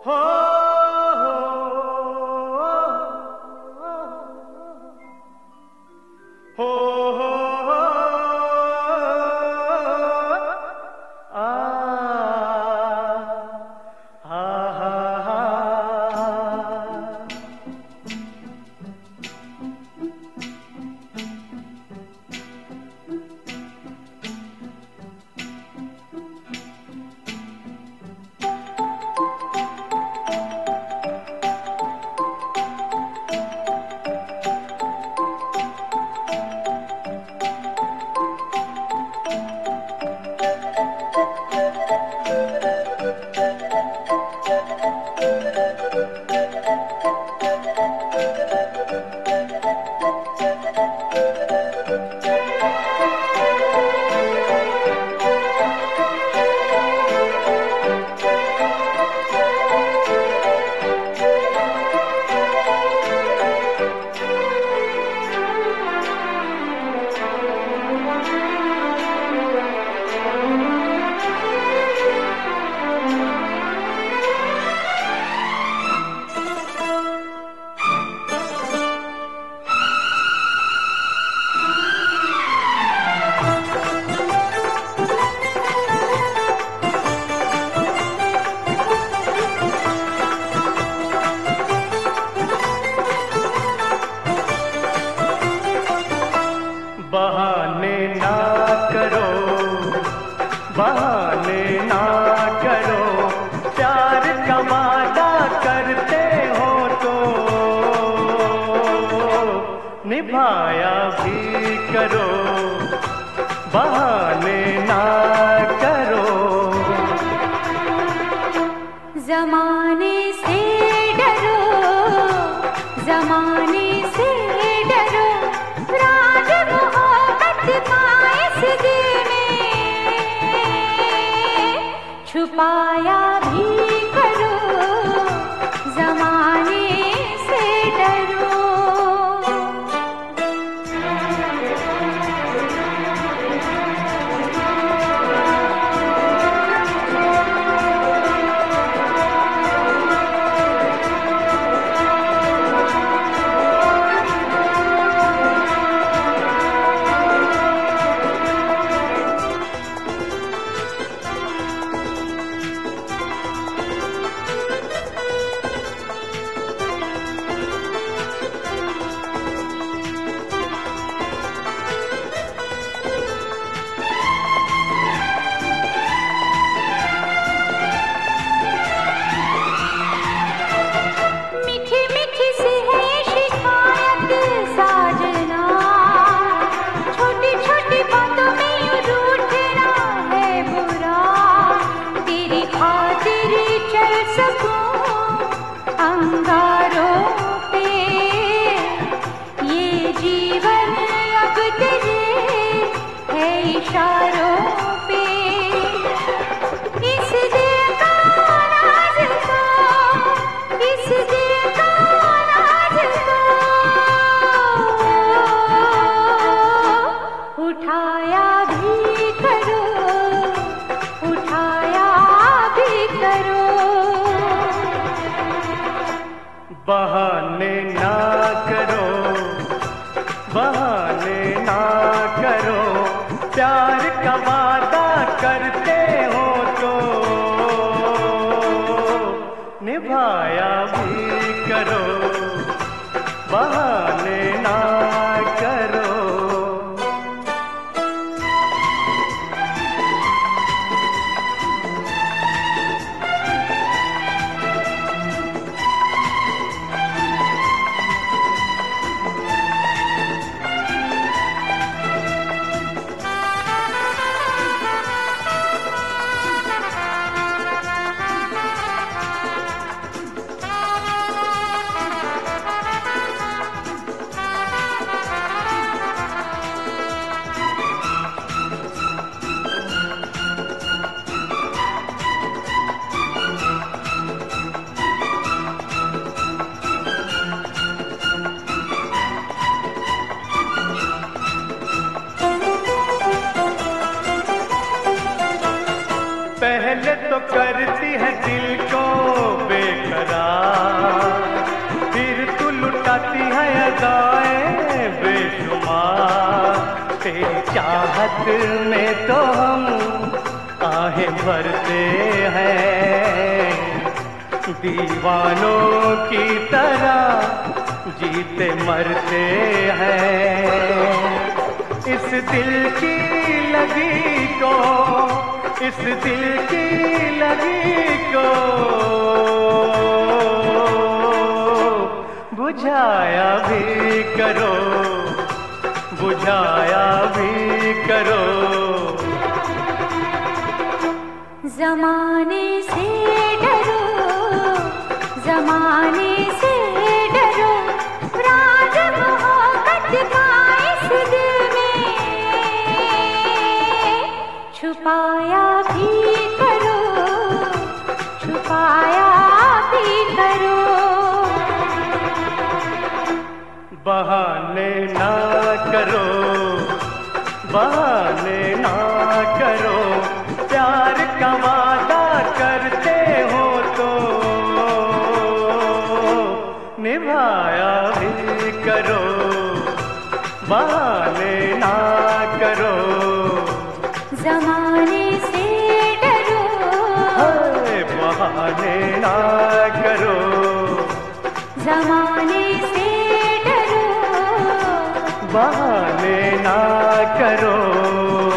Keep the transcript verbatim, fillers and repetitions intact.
हो हो हो आ हा हा हा बहाने ना करो, बहाने ना करो, प्यार का वादा करते हो तो निभाया भी करो। बहाने ना करो। ज़माने से डरो, ज़माने से डरो, राज मोहब्बत का इस दिल में छुपाया भी करो। ज़माने से डरो। अंगारों पे ये जीवन अब तेरे है इशारों पे। इस दिल का राज को, इस दिल का राज को उठाया भी करो, उठाया भी करो। बहाने ना करो, बहाने ना करो, प्यार का वादा करते हो तो निभाया भी करो। बहाने ना करो। पहले तो करती है दिल को बेकरार, तेरी चाहत में तो हम आहें भरते हैं, दीवानों की तरह जीते मरते हैं। इस दिल की लगी को, इस दिल की लगी को बुझाया भी करो, बुझाया भी करो। ज़माने से डरो, ज़माने से डरो, राज मोहब्बत का इस दिल में छुपाया भी करो, छुपाया भी करो। बहाने ना करो, बहाने ना करो, प्यार का वादा करते हो तो निभाया भी करो। बहाने ना करो, ज़माने से डरो, हाय बहाने ना करो, ज़माने से डरो, बहाने ना करो।